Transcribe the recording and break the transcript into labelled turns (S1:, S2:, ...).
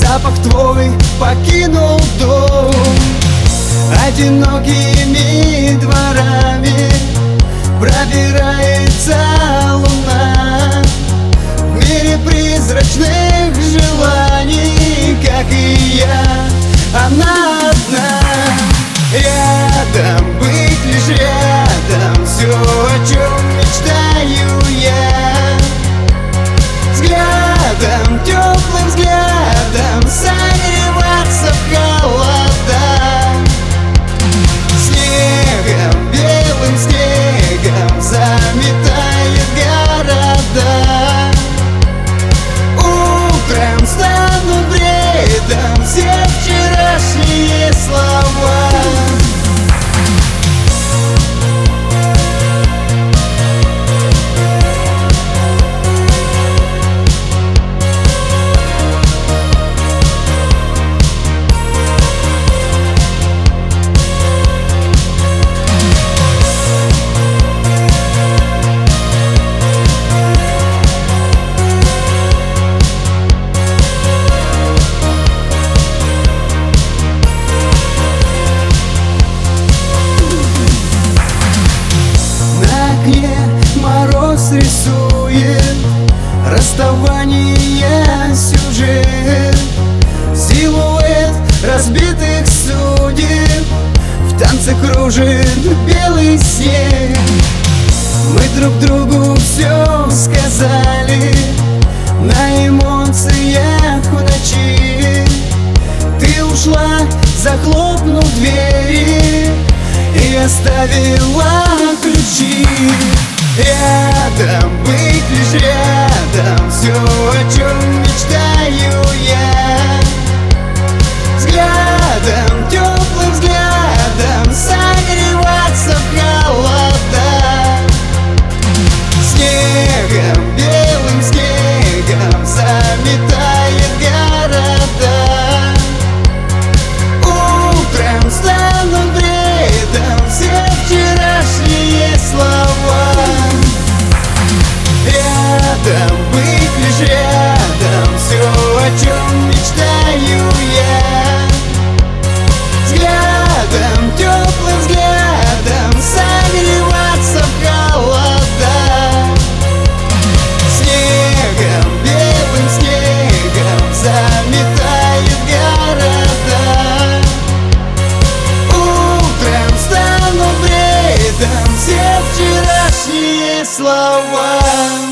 S1: запах твой покинул дом. Одинокими дворами пробирается луна в мире призрачных желаний, как и я, она одна. Рядом, быть лишь рядом, все, о чем мечтаю я. Взглядом, теплым взглядом согреваться в холода. Снегом, белым снегом заметает города. Утром станут бредом все вчерашние слова. Мороз рисует расставание сюжет, силуэт разбитых судеб в танце кружит белый снег. Мы друг другу все сказали на эмоциях в ночи. Ты ушла, захлопнув двери и оставила ключи. Рядом, быть лишь рядом, все, о чем мечтаю я. Взглядом, теплым взглядом согреваться в холода. Снегом, белым снегом заметает города. Утром станут бредом все вчерашние слова. Рядом, быть лишь рядом, все, о чем мечтаю я. Взглядом, теплым взглядом согреваться в холода. Снегом, белым снегом заметает города. Утром станут бредом все вчерашние слова.